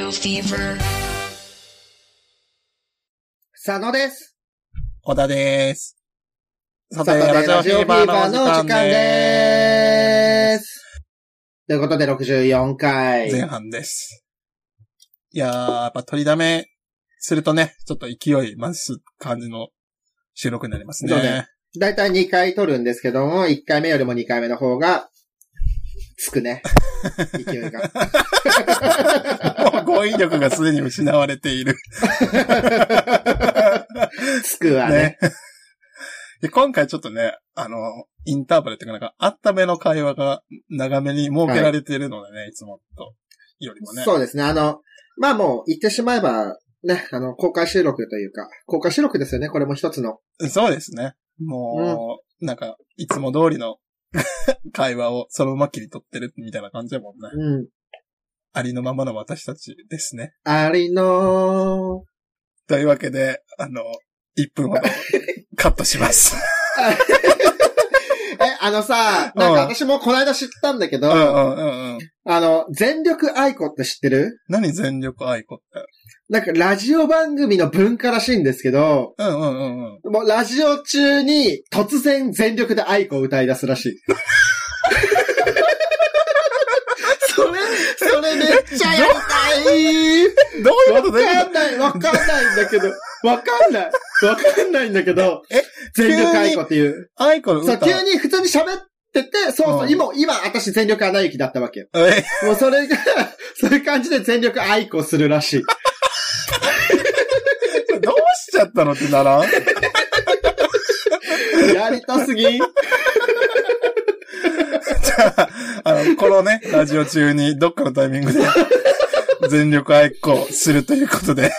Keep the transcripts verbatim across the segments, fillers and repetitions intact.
Radio Fever 佐野です。 小田です。 さて、ラジオフィーバーの時間でーす。ということで、ろくじゅうよんかい。 前半です。いやー、やっぱ取りだめするとね、ちょっと勢い増す感じの収録になりますね。そうね。 だいたいにかい撮るんですけども、いっかいめよりもにかいめの方が、つくね。勢いが。 もう語彙力がすでに失われている。 つくわね。 ねで今回ちょっとね、あの、インターバルっていうかなんか、あっための会話が長めに設けられているのでね、はい、いつもとよりもね。 そうですね。あの、まあもう言ってしまえば、ね、あの、公開収録というか、公開収録ですよね、これも一つの。 そうですね。もう、うん、なんか、いつも通りの会話をそのまま切り取ってるみたいな感じだもんね。 うん。 ありのままの私たちですね。 ありのー。 というわけで、あの、いっぷんほどカットします。 え、あのさ、なんか私もこの間知ったんだけど、 うんうんうんうん、 あの、全力愛子って知ってる？ 何全力愛子って。 なんかラジオ番組の文化らしいんですけど、 うんうんうんうん。 もうラジオ中に突然全力で愛子を歌い出すらしい。それ、それめっちゃやりたい。 どういうこと？ わかんない、わかんないんだけど、わかんない、わかんないんだけど、 え全力愛子っていう。 愛子の歌？ そう、急に普通に喋ってて、そうそう、うん、今、今、私全力アナ雪だったわけよ。 えもうそれが、そういう感じで全力愛子するらしい。 どうしちゃったのってならん？ やりたすぎん？ じゃあ、あの、このね、ラジオ中にどっかのタイミングで全力愛子するということで。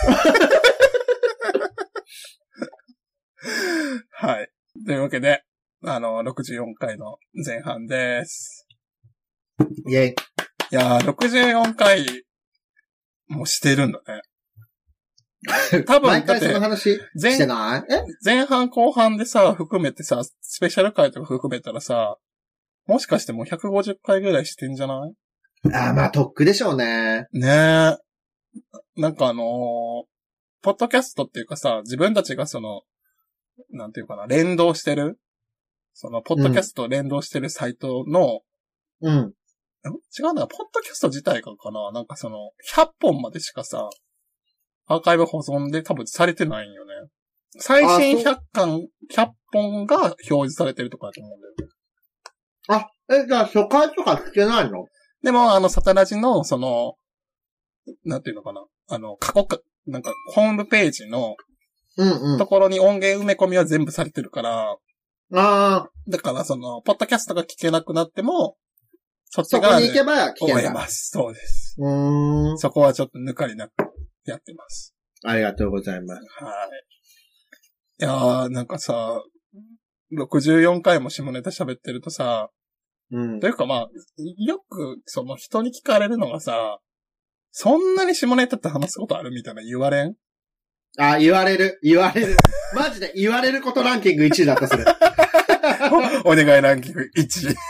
はい。というわけで、あの、ろくじゅうよんかいの前半です。 イェイ。いやー、ろくじゅうよんかいもしてるんだね。多分、 毎回その話してない？え？ 前半後半でさ、含めてさ、スペシャル回とか含めたらさ、もしかしてもうひゃくごじゅっかいぐらいしてんじゃない？ ああ、まあ、とっくでしょうね。 ねえ。なんかあのー、ポッドキャストっていうかさ、自分たちがその、なんていうかな、連動してるその、ポッドキャスト連動してるサイトの、 うん。ん違うな、ポッドキャスト自体がかななんかその、ひゃっぽんまでしかさ、アーカイブ保存で多分されてないんよね。最新ひゃっかん、ひゃっぽんが表示されてるとかだと思うんだよね。 あ、え、じゃあ初回とか聞けないの？ でも、あの、サタラジの、その、なんていうのかな。あの、過去か、なんか、ホームページの、 うんうん。 ところに音源埋め込みは全部されてるから、 ああ。 だから、その、ポッドキャストが聞けなくなっても、そっち側そこに行けば聞ける。思います。そうです。 うーん。 そこはちょっと抜かりなくやってます。 ありがとうございます。 はい。いやー、なんかさ、ろくじゅうよんかいも下ネタ喋ってるとさ、 うん。 というかまあ、よく、その人に聞かれるのがさ、そんなに下ネタって話すことあるみたいな言われん？ あ、言われる。言われる。マジで言われることランキングいちいだった、それ。 お願いランキングいちい。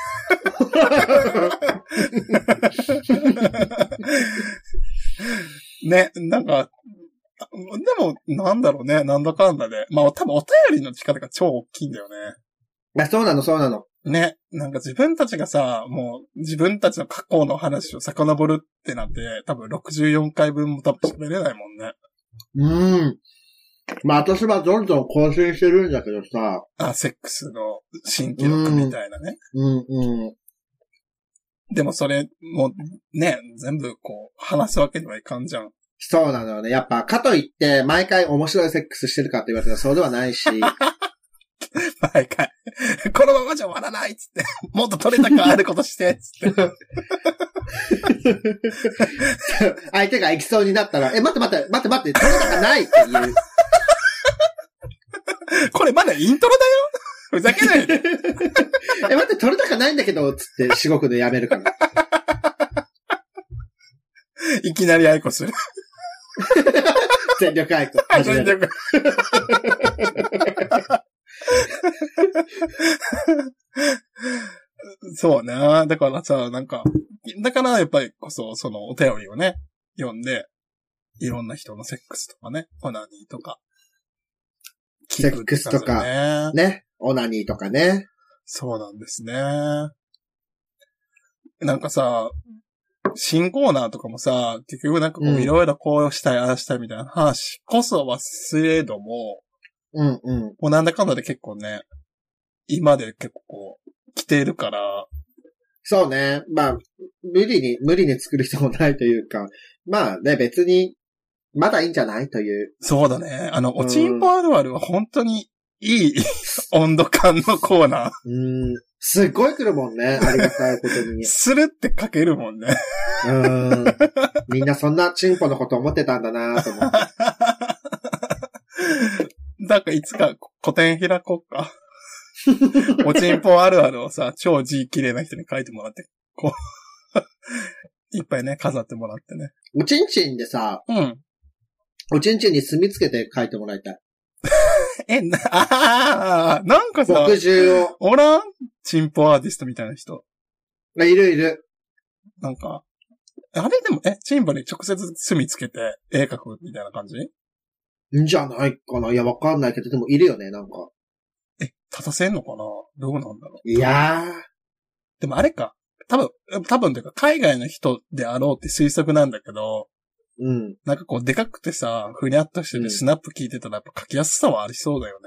ね、なんか、でも、なんだろうね、なんだかんだで。まあ、多分お便りの力が超大きいんだよね。 いや、そうなの、そうなの。 ね、なんか自分たちがさ、もう自分たちの過去の話を遡るってなって、多分ろくじゅうよんかいぶんも多分喋れないもんね。 うん。まあ私はどんどん更新してるんだけどさ。 あ、セックスの新記録みたいなね。 うんうん。 でもそれもね、全部こう話すわけにはいかんじゃん。 そうなのよね。やっぱかといって毎回面白いセックスしてるかって言われたらそうではないし。 毎回。このままじゃ終わらないっつって。もっと取れたくあることしてっつって。 相手が行きそうになったら、え、待って待って、待って待って、取れたかないって言う。 これまだイントロだよ。ふざけないで。 え、待って、取れたかないんだけど、つって、至極でやめるから。 いきなり愛子する。 全力愛子。 全力。そうね。だからさ、なんか、だからやっぱりこそ、そのお便りをね、読んで、 いろんな人のセックスとかね、オナニーとか。 セックスとか、ね、オナニーとかね。 そうなんですね。なんかさ、新コーナーとかもさ、結局なんかこういろいろこうしたい、ああしたいみたいな話こそ忘れども、 うんうん。 もうなんだかんだで結構ね、今で結構こう、来ているから。 そうね。まあ、無理に、無理に作る必要もないというか、まあね、別に、まだいいんじゃないという。 そうだね。あの、おちんぽあるあるは本当にいい温度感のコーナー。 うん。すっごい来るもんね。ありがたいことに。 するって書けるもんね。 うん。みんなそんなチンポのこと思ってたんだなと思って。 なんかいつか個展開こうか。おちんぽあるあるをさ、超字綺麗な人に書いてもらって、こう、いっぱいね、飾ってもらってね。 おちんちんでさ、 うん。 おちんちんに墨つけて書いてもらいたい。 え、な、ああ、なんかさ、 墨汁を。 おらんチンポアーティストみたいな人。 いるいる。 なんか、あれでも、え、チンポに直接墨つけて絵描くみたいな感じんじゃないかな。いや、わかんないけど、でもいるよね、なんか。 え、立たせんのかなどうなんだろう。 いやー。 でもあれか。多分、多分というか、海外の人であろうって推測なんだけど、 うん。 なんかこう、でかくてさ、ふにゃっとしててスナップ聞いてたらやっぱ書きやすさはありそうだよね。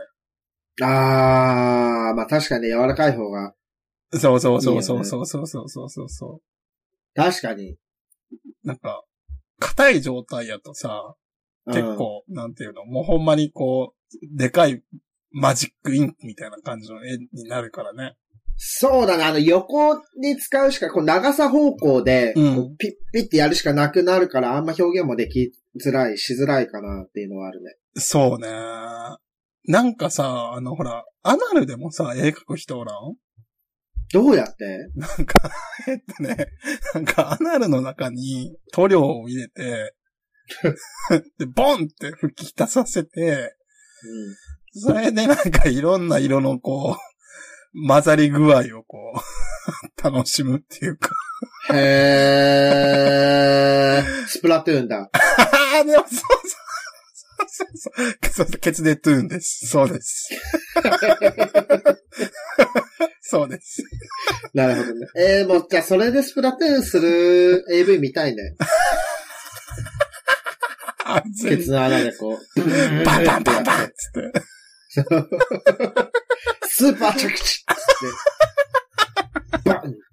あー、まあ確かに柔らかい方が。 そうそうそうそうそうそうそうそうそう。 確かに。 なんか、硬い状態やとさ、結構、うん、なんていうの、もうほんまにこう、でかいマジックインクみたいな感じの絵になるからね。 そうだね。あの、横に使うしか、こう長さ方向で、うん、ピッピッってやるしかなくなるから、あんま表現もできづらい、しづらいかなっていうのはあるね。 そうね。なんかさ、あの、ほら、アナルでもさ、絵描く人おらん？ どうやって？ なんか、えっとね、なんかアナルの中に塗料を入れて、で、ボンって吹き出させて、うん、それでなんかいろんな色のこう、混ざり具合をこう、楽しむっていうか。 へー。スプラトゥーンだ。 ああ、でもそうそう。そうそうそう。ケツでトゥーンです。そうです。そうです。 なるほどね。えー、もう、じゃあそれでスプラトゥーンする エーブイ 見たいね。ケツの穴でこう、 バンバンバンバンつって。 スーパー着地つって。バン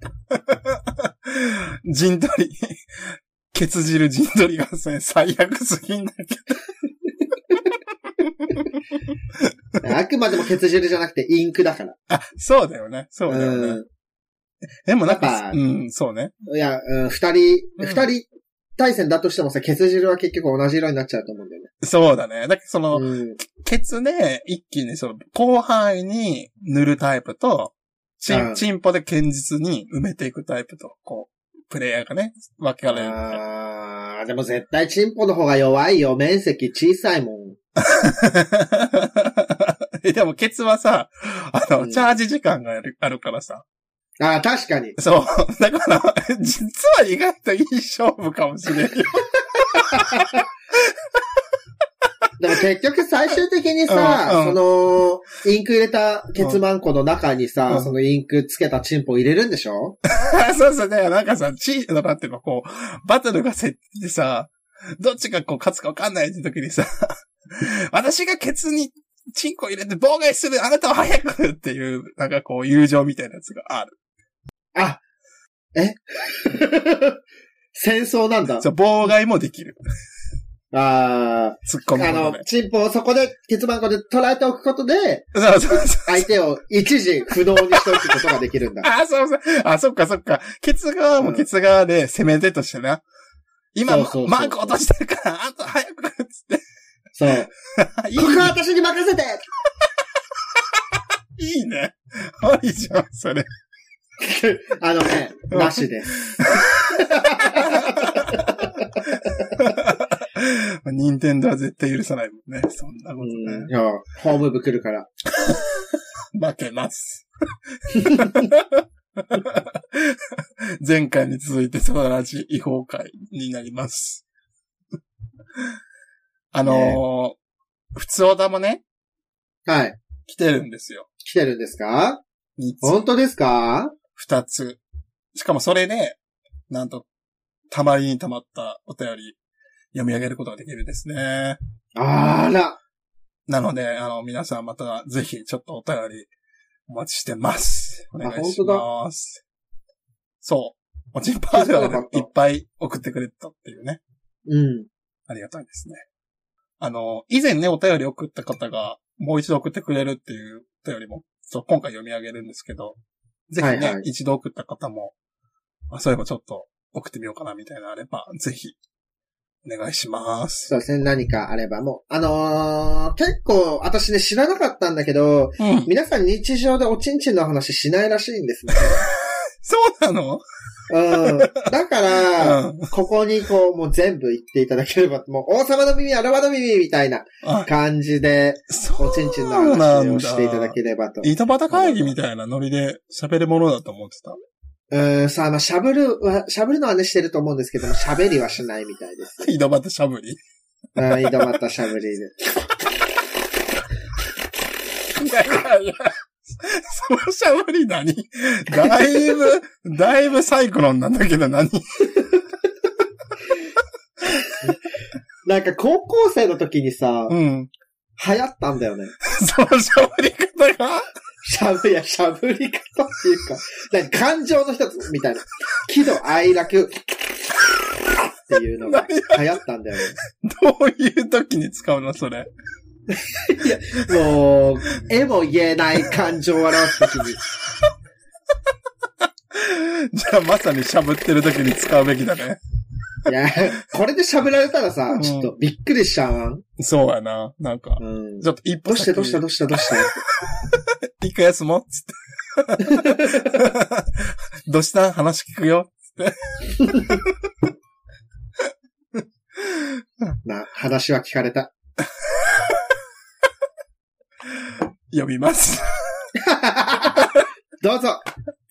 陣取り。ケツ汁陣取りが最悪すぎんだけど。あくまでもケツ汁じゃなくてインクだから。 あ、そうだよね。そうだよね。うん、でもなんか、うん、そうね。 いや、うん、二人、二、うん、人対戦だとしてもさ、ケツ汁は結局同じ色になっちゃうと思うんだよね。 そうだね。だけどその、うん、ケツで一気にその、広範囲に塗るタイプと、チン、チンポで堅実に埋めていくタイプと、こう、プレイヤーがね、分けられる。 あー、でも絶対チンポの方が弱いよ。面積小さいもん。 でもケツはさ、あの、うん、チャージ時間がある、あるからさ。 ああ、確かに。 そう。だから、実は意外といい勝負かもしれんよ。 でも結局最終的にさ、うんうん、その、インク入れたケツマンコの中にさ、うん、そのインクつけたチンポ入れるんでしょ？ そうそうね。なんかさ、チー、なんていうの、こう、バトルが設置でさ、どっちがこう勝つか分かんないって時にさ、私がケツにチンコ入れて妨害する、あなたは早くっていう、なんかこう、友情みたいなやつがある。 あ、え戦争なんだ。 そう、妨害もできる。 ああ。 突っ込む、ね。 あの、チンポをそこで、ケツマンコで捉えておくことで、 そうそうそう。 相手を一時不能にしておくことができるんだ。 あ、そうそう。あ、そっかそっか。ケツ側もケツ側で攻め手としてな。今、そうそうそう、マーク落としてるから、あと早く、つって。 そう。いいここは私に任せていいね。ありじゃん、それ。 あのね、なしです。 任天堂は絶対許さないもんね。そんなことね。 いや、ホーム部来るから。 負けます。前回に続いて素晴らしい違法会になります。 あのーね、普通おたもね。 はい。 来てるんですよ。 来てるんですか？本当ですか？ 二つ。しかもそれで、なんと、たまりにたまったお便り、読み上げることができるんですね。 あら。 なので、あの、皆さんまたぜひちょっとお便りお待ちしてます。お願いします。そう。おちんぱールいっぱい送ってくれたっていうね。 うん。 ありがたいですね。あの、以前ね、お便り送った方が、もう一度送ってくれるっていうお便りも、そう、今回読み上げるんですけど、ぜひね、はいはい、一度送った方も、あ、そういえばちょっと送ってみようかなみたいなのあれば、ぜひ、お願いします。 そうですね、何かあればもう。あのー、結構、私ね、知らなかったんだけど、うん、皆さん日常でおちんちんの話しないらしいんですね。 そうなの？ うん。だから、うん、ここにこう、もう全部言っていただければ、もう王様の耳、アラバの耳みたいな感じで、おちんちんの話をしていただければと。 井戸端会議みたいなノリで喋るものだと思ってた。 うーん、さあ、まあ、喋るは、喋るのはねしてると思うんですけども、喋りはしないみたいです。 井戸端しゃぶり？ うん、井戸端しゃぶりで。 いやいやいや。そのしゃぶり何？だいぶ、だいぶサイクロンなんだけど何？ なんか高校生の時にさ、 うん。 流行ったんだよね。 そのしゃぶり方がしゃぶ、いや、しゃぶり方っていうか、なんか感情の一つみたいな。喜怒哀楽っていうのが流行ったんだよね。 どういう時に使うのそれ？ いや、もう、絵も言えない感情を表すときに。 じゃあまさにしゃぶってるときに使うべきだね。 いや、これでしゃぶられたらさ、うん、ちょっとびっくりしちゃうわん。 そうやな。なんか、うん、ちょっと一歩先。どうしたどうしたどうしたどうした一回休もうつって。どうした話聞くよつって。 まあ、話は聞かれた。 読みます。 どうぞ。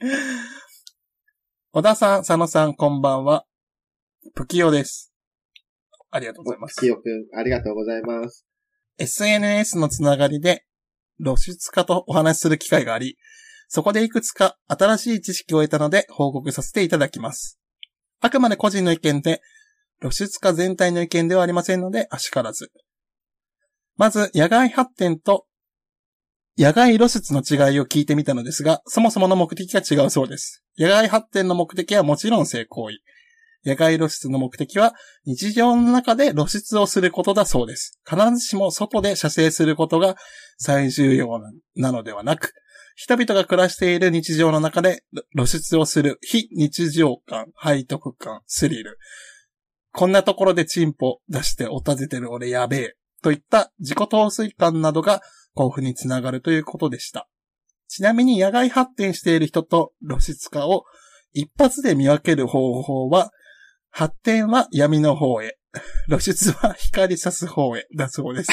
小田さん、佐野さん、こんばんは。プキヨです。ありがとうございます。 プキヨくん、ありがとうございます。 エスエヌエス のつながりで露出家とお話しする機会があり、そこでいくつか新しい知識を得たので報告させていただきます。あくまで個人の意見で、露出家全体の意見ではありませんので、あしからず。まず、野外発展と野外露出の違いを聞いてみたのですが、そもそもの目的が違うそうです。野外発展の目的はもちろん性行為。野外露出の目的は日常の中で露出をすることだそうです。必ずしも外で射精することが最重要なのではなく、人々が暮らしている日常の中で露出をする非日常感、背徳感、スリル。こんなところでチンポ出しておたぜてる俺やべえ。といった自己陶酔感などが興奮につながるということでした。ちなみに野外発展している人と露出家を一発で見分ける方法は、発展は闇の方へ、露出は光さす方へだそうです。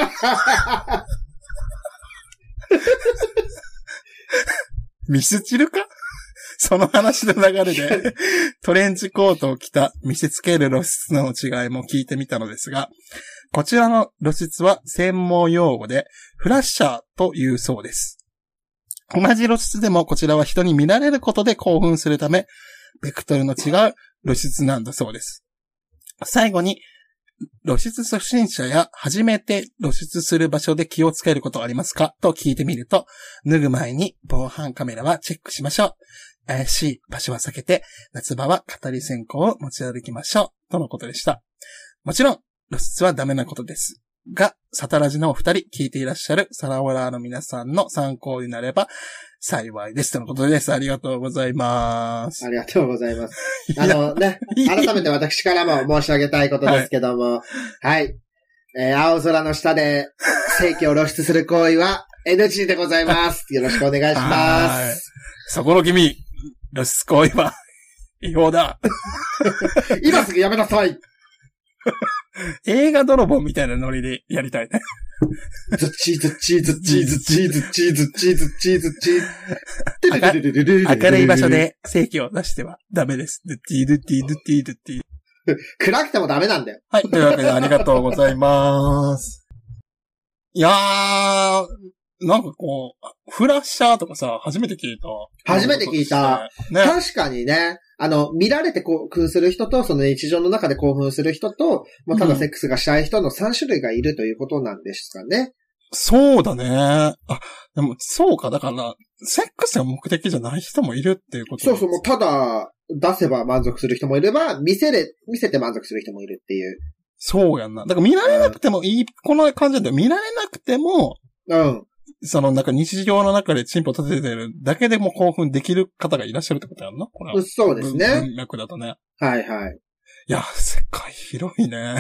ミスチルか？その話の流れでトレンチコートを着た見せつける露出の違いも聞いてみたのですが、こちらの露出は専門用語でフラッシャーというそうです。同じ露出でもこちらは人に見られることで興奮するため、ベクトルの違う露出なんだそうです。最後に、露出初心者や初めて露出する場所で気をつけることはありますかと聞いてみると、脱ぐ前に防犯カメラはチェックしましょう。怪しい場所は避けて、夏場は蚊取り線香を持ち歩きましょう。とのことでした。もちろん、露出はダメなことです。が、サタラジのお二人、聞いていらっしゃるサラオラーの皆さんの参考になれば幸いです。とのことです。ありがとうございます。 ありがとうございます。あのね、改めて私からも申し上げたいことですけども、はい。はい、えー、青空の下で性器を露出する行為は エヌジー でございます。よろしくお願いします。 そこの君、露出行為は違法だ。 今すぐやめなさい。 映画泥棒みたいなノリでやりたいね。 ズチーズチーズチーズチーズチーズチーズチーズチーズ。 明るい場所で性器を出してはダメです。ドゥティードゥティードゥティードゥティー。 暗くてもダメなんだよ。 はい。というわけでありがとうございます。いやー、なんかこう、フラッシャーとかさ、初めて聞いた。 初めて聞いた。ね、確かにね。あの、見られて興奮する人と、その日常の中で興奮する人と、もうただセックスがしたい人のさん種類がいるということなんですかね。 そうだね。あ、でも、そうか。だから、セックスが目的じゃない人もいるっていうこと。 そうそう、もうただ出せば満足する人もいれば、見せれ、見せて満足する人もいるっていう。 そうやんな。だから見られなくてもいい、うん、この感じで見られなくても、 うん。 その、なんか日常の中でチンポ立ててるだけでも興奮できる方がいらっしゃるってことやんな、これは。 そうですね。 文脈だとね。 はいはい。 いや、世界広いね。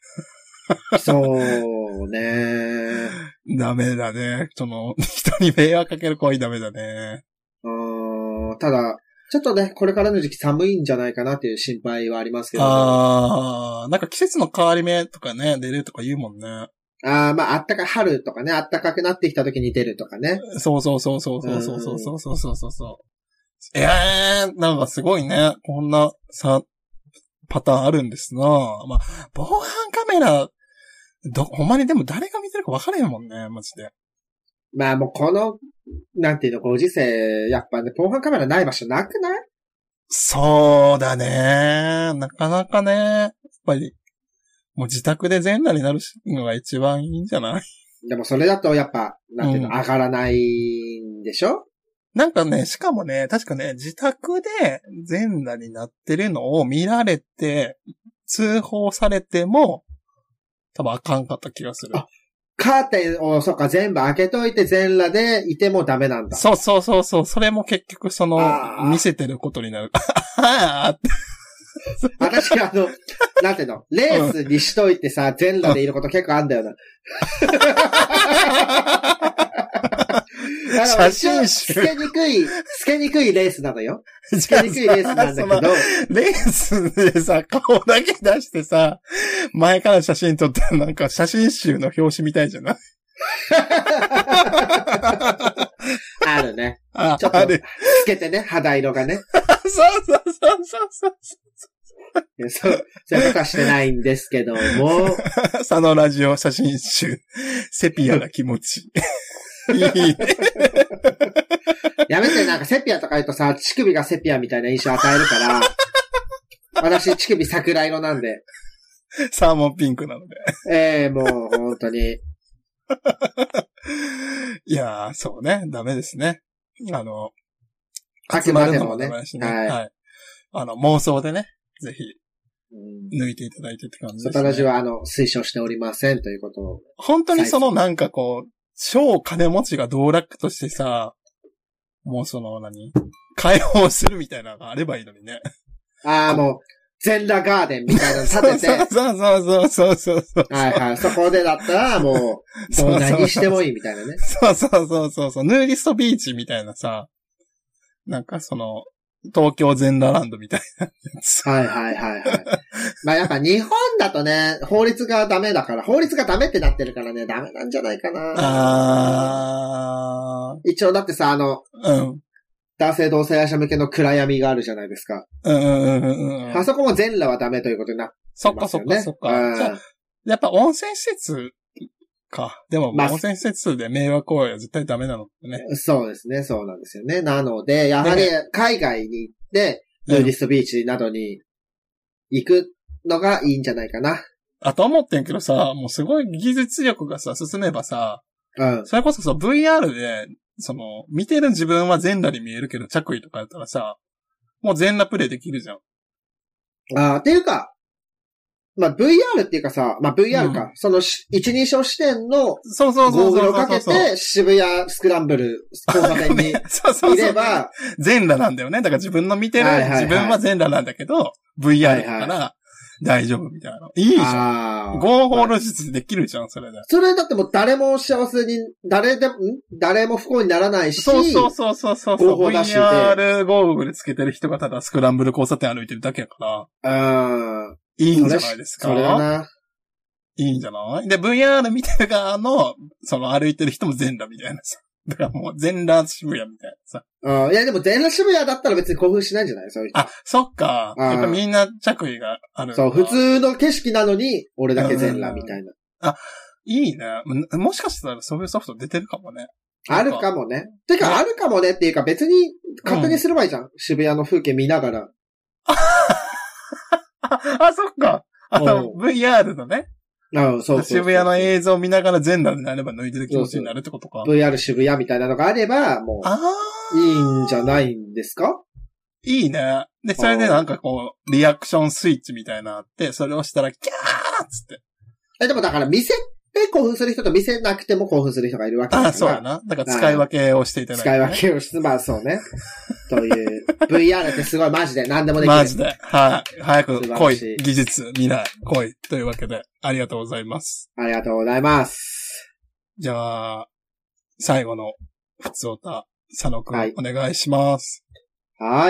そうね。 ダメだね。その、人に迷惑かける行為ダメだね。 うーん、ただ、ちょっとね、これからの時期寒いんじゃないかなっていう心配はありますけど、ね。 あー、なんか季節の変わり目とかね、出るとか言うもんね。 ああ、まあ、あったか、春とかね、あったかくなってきた時に出るとかね。 そうそうそうそうそうそうそうそうそうそうそう。ええー、なんかすごいね。こんな、さ、パターンあるんですな。まあ、防犯カメラ、ど、ほんまにでも誰が見てるか分からへんもんね、マジで。 まあもうこの、なんていうの、ご時世、やっぱね、防犯カメラない場所なくない？ そうだね。なかなかね、やっぱり。もう自宅で全裸になるのが一番いいんじゃない？ でもそれだとやっぱ、なんていうの、うん、上がらないんでしょ？ なんかね、しかもね、確かね、自宅で全裸になってるのを見られて、通報されても、多分あかんかった気がする。 あ、カーテンを、そっか、全部開けといて全裸でいてもダメなんだ。 そうそうそうそう。それも結局その、見せてることになる。ああ私あの、なんていうの、レースにしといてさ、全裸でいること結構あんだよな。 写真集。 透けにくい、透けにくいレースなのよ。透けにくいレースなんだけど。 レースでさ、顔だけ出してさ、前から写真撮ったらなんか写真集の表紙みたいじゃない？ あるね。 あ、 ちょっと、透けてね、肌色がね。 そうそうそうそうそう。 そう、そういうことはしてないんですけども。 佐野ラジオ写真集、セピアな気持ち。いい。 やめて、なんかセピアとか言うとさ、乳首がセピアみたいな印象を与えるから、私乳首桜色なんで。 サーモンピンクなので。 ええー、もう本当に。 いやー、そうね、ダメですね。あの、 あくまでもね。 はい。はい。あの、妄想でね、ぜひ、抜いていただいてって感じですね。 サタラジは、あの、推奨しておりませんということを。 本当にそのなんかこう、超金持ちが道楽としてさ、もうその何解放するみたいなのがあればいいのにね。 ああ、もう、全裸ガーデンみたいなの立てて。 そうそうそうそうそう。 はいはい。そこでだったら、もう、もう何してもいいみたいなね。 そうそうそうそうそう。ヌーディストビーチみたいなさ、なんかその、東京全裸ランドみたいなやつ。 はいはいはいはい。まあやっぱ日本だとね、法律がダメだから、法律がダメってなってるからね、ダメなんじゃないかな。 あー。 一応だってさ、あの、 うん。 男性同性愛者向けの暗闇があるじゃないですか。 うんうんうんうん。 あそこも全裸はダメということになってますよね。 そっかそっかそっか。じゃあ、やっぱ温泉施設か。でも、まあ、温泉施設で迷惑行為は絶対ダメなのってね。 そうですね、そうなんですよね。なので、やはり海外に行って、ヌーディストビーチなどに行くのがいいんじゃないかな。 あと思ってんけどさ、もうすごい技術力がさ、進めばさ、 うん。 それこそさ、ブイアール で、その、見てる自分は全裸に見えるけど、着衣とかやったらさ、もう全裸プレイできるじゃん。 ああ、っていうか、まあ ブイアール っていうかさ、まあ ブイアール か、うん、その一人称視点のゴーグルをかけて渋谷スクランブル交差点にいればそうそうそう全裸なんだよね。だから自分の見てる、はいはいはい、自分は全裸なんだけど ブイアール だから大丈夫みたいな。いいじゃん。合法露出できるじゃん、それで。 それだってもう誰も幸せに、誰でも、ん誰も不幸にならないし。 そうそうそうそうそう。合法だし。ブイアール ゴーグルつけてる人がただスクランブル交差点歩いてるだけやから。 うん。 いいんじゃないですか。 それだな。 いいんじゃないで、ブイアール 見てる側の、その歩いてる人も全裸みたいなさ。 だからもう全裸渋谷みたいなさ。 うん。いやでも全裸渋谷だったら別に興奮しないんじゃないそういう人。 あ、そっか。やっぱみんな着衣がある。 そう、普通の景色なのに、俺だけ全裸みたいな。 あ、いいね。もしかしたらそういうソフト出てるかもね。 あるかもね。てか、あるかもねっていうか別に勝手にすればいいじゃん。うん、渋谷の風景見ながら。 あ、そっか。あの、ブイアール のね。 ああ、そうそうそう。 渋谷の映像を見ながら全裸になれば脱いでる気持ちになるってことか。 そうそう ブイアール 渋谷みたいなのがあれば、もう、いいんじゃないんですか？ いいね。で、それでなんかこう、リアクションスイッチみたいなのあって、それをしたら、キャーっつって。 え、でもだから見せて興奮する人と見せなくても興奮する人がいるわけだから。あ、 そうやな。だから使い分けをしていただいて、ね。 使い分けをして、まあそうね。という、ブイアール ってすごいマジで何でもできる。 マジで。はい。早く来い。技術、未来、来い。というわけで、ありがとうございます。 ありがとうございます。 じゃあ、最後の、ふつおた、佐野くん、はい、お願いします。 はい。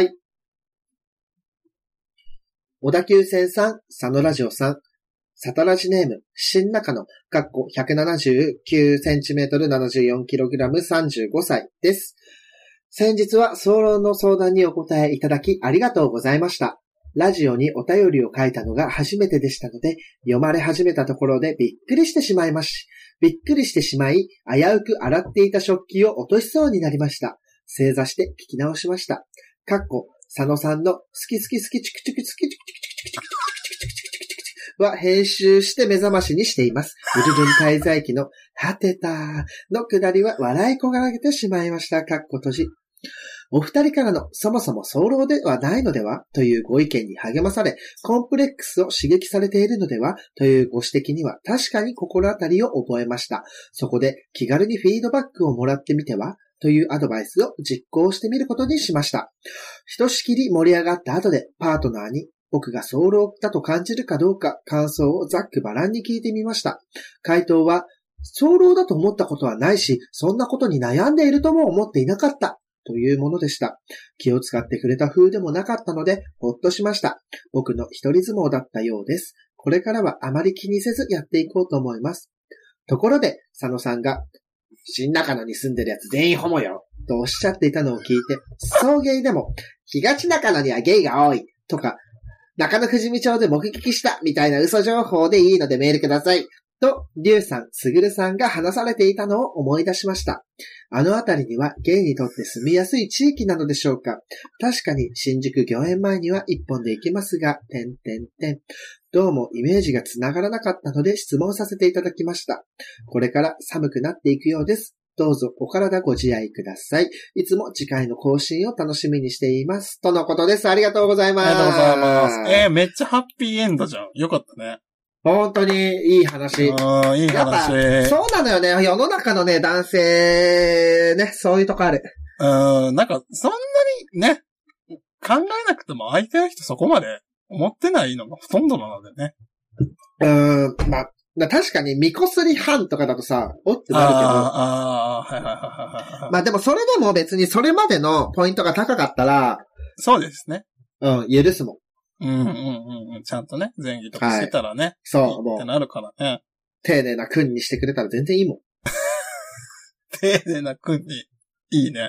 小田急線さん、佐野ラジオさん、サタラジネーム、新中野、かっこひゃくななじゅうきゅうセンチメートル、ななじゅうよんキログラム、さんじゅうごさいです。先日は早漏の相談にお答えいただきありがとうございました。ラジオにお便りを書いたのが初めてでしたので、読まれ始めたところでびっくりしてしまいまし、びっくりしてしまい、危うく洗っていた食器を落としそうになりました。正座して聞き直しました。かっこ、佐野さんの好き好き好きチクチクチクチクチクチクチクチクチクチクチクチクは編集して目覚ましにしています。ウルルン滞在記のはてたーのくだりは笑いこがれてしまいました。かっこ閉じ。お二人からのそもそも早漏ではないのではというご意見に励まされ、コンプレックスを刺激されているのではというご指摘には確かに心当たりを覚えました。そこで気軽にフィードバックをもらってみてはというアドバイスを実行してみることにしました。ひとしきり盛り上がった後でパートナーに僕が早漏だと感じるかどうか感想をざっくばらんに聞いてみました。回答は、早漏だと思ったことはないし、そんなことに悩んでいるとも思っていなかったというものでした。気を使ってくれた風でもなかったので、ほっとしました。僕の一人相撲だったようです。これからはあまり気にせずやっていこうと思います。ところで、佐野さんが、新中野に住んでるやつ全員ホモよとおっしゃっていたのを聞いて、送迎でも、東中野にはゲイが多いとか、中野富士見町で目撃したみたいな嘘情報でいいのでメールください。と、リュウさん、スグルさんが話されていたのを思い出しました。あのあたりにはゲイにとって住みやすい地域なのでしょうか。確かに新宿御苑前には一本で行けますが、てんてんてん。どうもイメージがつながらなかったので質問させていただきました。これから寒くなっていくようです。どうぞお体ご自愛ください。いつも次回の更新を楽しみにしています。とのことです。ありがとうございます。 ありがとうございます。えー、めっちゃハッピーエンドじゃん。よかったね。 本当にいい話。 うん、いい話。 やっぱそうなのよね。世の中のね、男性、ね、そういうとこある。 うん、なんか、そんなにね、考えなくても相手の人そこまで思ってないのがほとんどなのでね。 うーん、まあ、確かに、みこすり班とかだとさ、おってなるけど。 ああ、はいはいはいはい。 まあでもそれでも別にそれまでのポイントが高かったら、 そうですね。 うん、許すもん。うんうんうんうん。ちゃんとね、前儀とかしてたらね。はい、 そう、もう。 ってなるからね。 丁寧な君にしてくれたら全然いいもん。 丁寧な君に、いいね。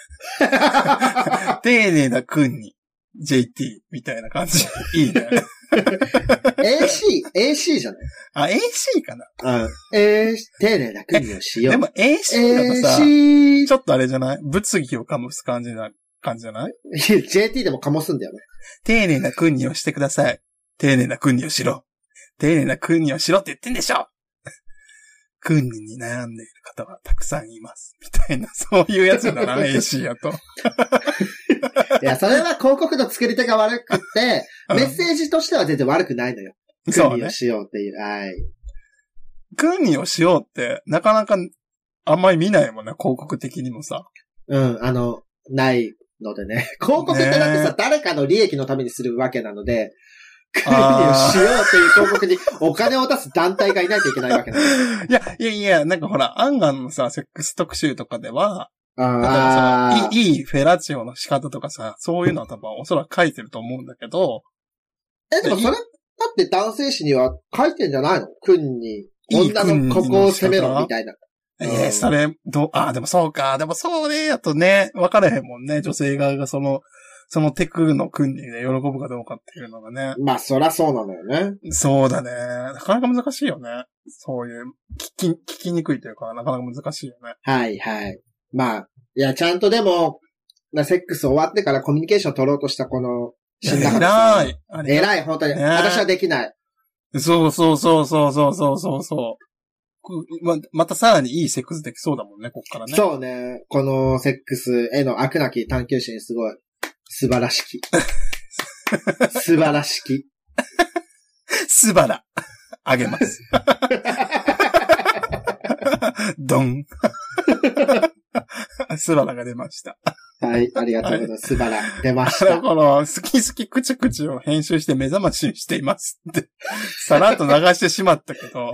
丁寧な君に、ジェイティー みたいな感じ。いいね。 エーシー、エーシー じゃない？ あ、エーシー かな？ うん。えー、丁寧な国をしよう。 でも エーシー だとさ、エーシー、ちょっとあれじゃない？物議を醸す感じな、感じじゃない？ ジェイティー でも醸すんだよね。 丁寧な国をしてください。丁寧な国をしろ。丁寧な国をしろって言ってんでしょ！国に悩んでいる方はたくさんいます。みたいな、そういうやつだな、エーシー やと。 いや、それは広告の作り手が悪くって、メッセージとしては全然悪くないのよ。国をしようっていう。はい。 国をしようって、なかなかあんまり見ないもんね、広告的にもさ。 うん、あの、ないのでね。広告ってだってさ、誰かの利益のためにするわけなので、国をしようっていう広告にお金を出す団体がいないといけないわけなの。 いや、いやいや、なんかほら、アンガンのさ、セックス特集とかでは、 ああいい、いいフェラチオの仕方とかさ、そういうのは多分おそらく書いてると思うんだけど。 え、でもそれ、だって男性誌には書いてんじゃないの？君に、女のここを攻めろみたいな。 ええ、それ、どう、あ、でもそうか。でもそうね、やとね、分からへんもんね。女性側がその、そのテクの国で喜ぶかどうかっていうのがね。 まあ、そらそうなのよね。 そうだね。なかなか難しいよね。そういう、聞き、聞きにくいというか、なかなか難しいよね。 はいはい。まあ、いや、ちゃんとでも、セックス終わってからコミュニケーション取ろうとしたこの、死んだ偉い。 偉い、本当に。ね、私はできない。 そうそうそうそうそうそうそうそう。ま、またさらにいいセックスできそうだもんね、こっからね。 そうね。このセックスへの飽くなき探求心すごい素晴らしき。素晴らしき。 素晴ら。あげます。ドン。素晴らが出ました。 はい、ありがとうございます。素晴ら、出ました。 この、好き好きくちくちを編集して目覚ましにしていますって、さらっと流してしまったけど。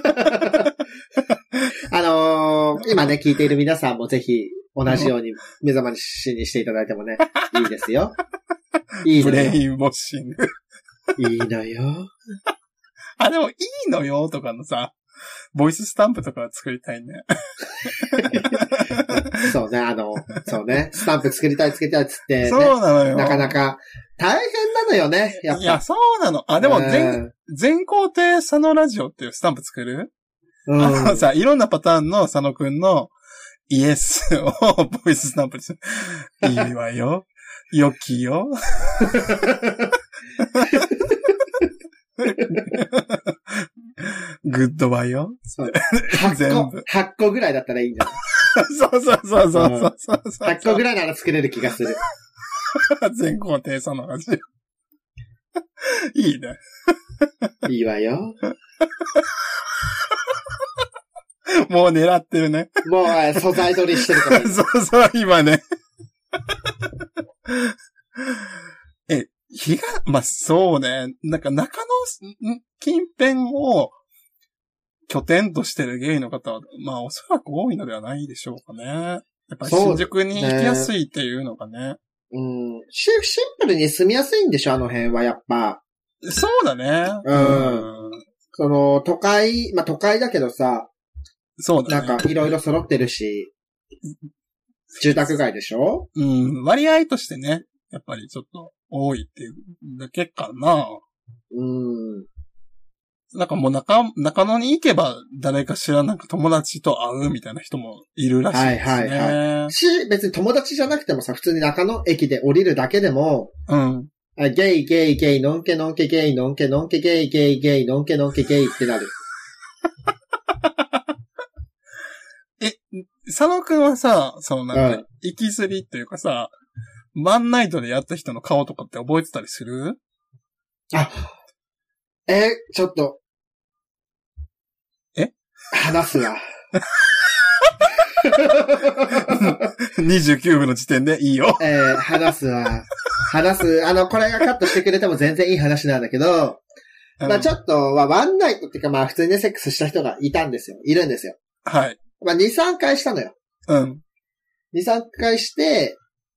あのー、今ね、聞いている皆さんもぜひ、同じように目覚ましにしていただいてもね、いいですよ。いいのよ。 ブレインウォッシング。 いいのよ。 あ、でもいいのよとかのさ、ボイススタンプとか作りたいね。 そうね、あの、そうね、スタンプ作りたい作りたいっつって、ね、 そうなのよ。 なかなか大変なのよね、やっぱ。 いや、そうなの。あ、でも全、全工程佐野ラジオっていうスタンプ作る、うん、あのさ、いろんなパターンの佐野くんのイエスをボイススタンプにする。いいわよ。よきよ。グッドバイよ。 全部。はっこぐらいだったらいいんじゃないそうそうそうそうそうそう。 はっこぐらいなら作れる気がする。 全工程佐野ラジオ。いいね。 いいわよ。 もう狙ってるね。 もう素材取りしてるから。 そうそう、今ね。え、日が、まあ、そうね。なんか中野近辺を拠点としてるゲイの方は、まあ、おそらく多いのではないでしょうかね。やっぱり新宿に行きやすいっていうのがね。 うん。シンプルに住みやすいんでしょ、あの辺はやっぱ。 そうだね。 うん。うん、その、都会、まあ、都会だけどさ。 そうだね。 なんか、いろいろ揃ってるし。住宅街でしょ？ うん。割合としてね。やっぱりちょっと多いっていうだけかな。 うん。 なんかもう中、中野に行けば誰かしらなんか友達と会うみたいな人もいるらしいですね。はいはいはい。 し、別に友達じゃなくてもさ、普通に中野駅で降りるだけでも、 うん。 ゲイゲイゲイ、ノンケノンケゲイ、ノンケノンケゲイゲイゲイ、ノンケノンケゲイってなる。 え、佐野くんはさ、そのなんか、行きずりっていうかさ、ワンナイトでやった人の顔とかって覚えてたりする？ あ、え、ちょっと。 え？ 話すわ。 にじゅうきゅうふの時点でいいよ。 えー、話すわ。話す。あの、これがカットしてくれても全然いい話なんだけど、うん、まあちょっと、まあワンナイトっていうかまあ普通にセックスした人がいたんですよ。いるんですよ。 はい。 まあに、さんかいしたのよ。 うん。 に、さんかいして、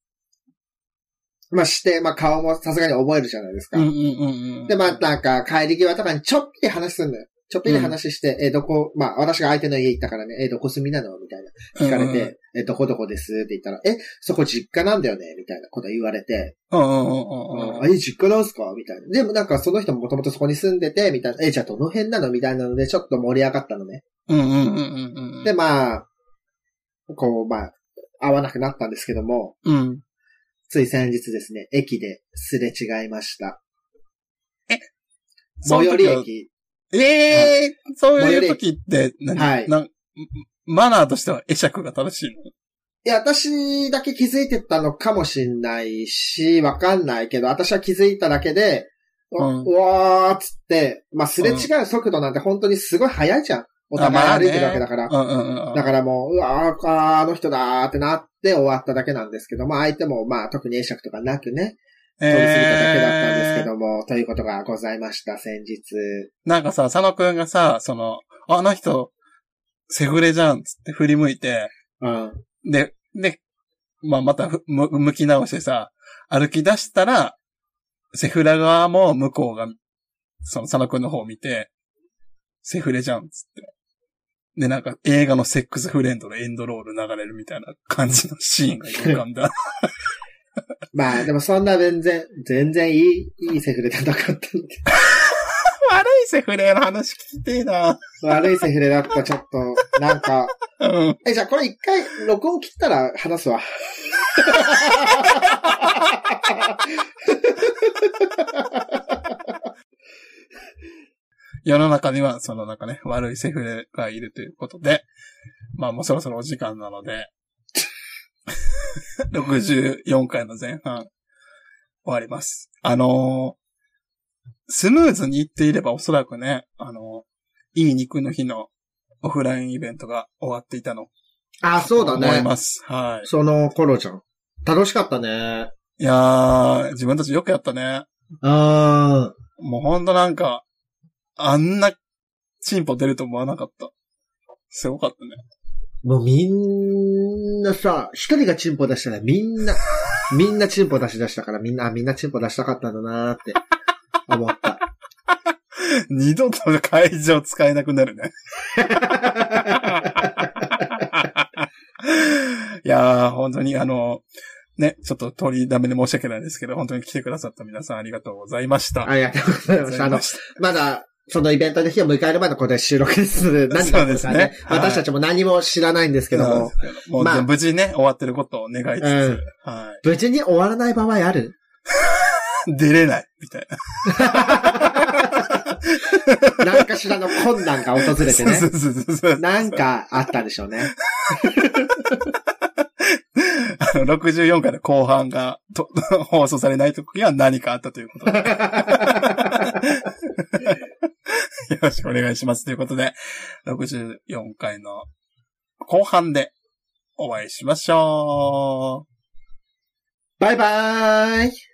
まあして、まあ顔もさすがに覚えるじゃないですか。 うんうんうんうん、 で、まあなんか帰り際とかにちょっぴり話すんだよ。ちょっぴり話して、うん、え、どこ、まあ私が相手の家行ったからね、え、どこ住みなのみたいな。聞かれて、うんうん、え、どこどこですって言ったら、え、そこ実家なんだよねみたいなこと言われて。 うんうんうんうん。 え、実家なんすかみたいな。でもなんかその人ももともとそこに住んでて、みたいな。え、じゃあどの辺なのみたいなので、ちょっと盛り上がったのね。 うんうんうんうんうん。 で、まあ、こう、まあ、会わなくなったんですけども。 うん。 つい先日ですね、駅ですれ違いました。 え最寄り駅。 ええー、そういう時って、何、 はい。 なマナーとしては会釈が正しいの？ いや、私だけ気づいてたのかもしんないし、わかんないけど、私は気づいただけで、うん、うわーっつって、まあ、すれ違う速度なんて本当にすごい速いじゃん。お互い歩いてるわけだから。 うんうんうん、 だからもう、うわー、あの人だーってなって終わっただけなんですけども、相手もまあ特に会釈とかなくね、通り過ぎただけだったんですけども、えー、ということがございました、先日。 なんかさ、佐野くんがさ、その、あの人、セフレじゃんつって振り向いて、 うん。 で、で、まあまたむ向き直してさ、歩き出したら、セフラ側も向こうが、その佐野くんの方を見て、セフレじゃんつって。 で、なんか映画のセックスフレンドのエンドロール流れるみたいな感じのシーンが浮かんだ。 まあ、でもそんな全然、全然いい、いいセフレじゃなかったんで。 悪いセフレの話聞きてえな。 悪いセフレだった、ちょっと、なんか。 うん。 え、じゃあこれ一回、録音切ったら話すわ。 世の中には、そのなんかね、悪いセフレがいるということで、まあもうそろそろお時間なので、ろくじゅうよんかいの前半、終わります。あのー、スムーズにいっていればおそらくね、あのー、いい肉の日のオフラインイベントが終わっていたの。 あ、そうだね。 思います。はい。 その頃じゃん。楽しかったね。 いやー、自分たちよくやったね。 あー。もうほんとなんか、あんな進歩出ると思わなかった。すごかったね。 もうみんなさ、一人がチンポ出したらみんな、みんなチンポ出し出したからみんな、みんなチンポ出したかったんだなーって思った。 二度と会場使えなくなるね。いやー、本当にあの、ね、ちょっと取りだめで申し訳ないですけど、本当に来てくださった皆さんありがとうございました。 ありがとうございました。あの、まだ、そのイベントの日を迎える前のことで収録ですので、何かですね、はい、私たちも何も知らないんですけども。 もう、まあ、無事ね、終わってることを願いつつ、うん、はい。 無事に終わらない場合ある出れない、みたいな。何かしらの困難が訪れてね。そうそうそうそうなんかあったでしょうね。 あのろくじゅうよんかいの後半がと放送されないときは何かあったということで。よろしくお願いしますということで、ろくじゅうよんかいの後半でお会いしましょう。 バイバーイ。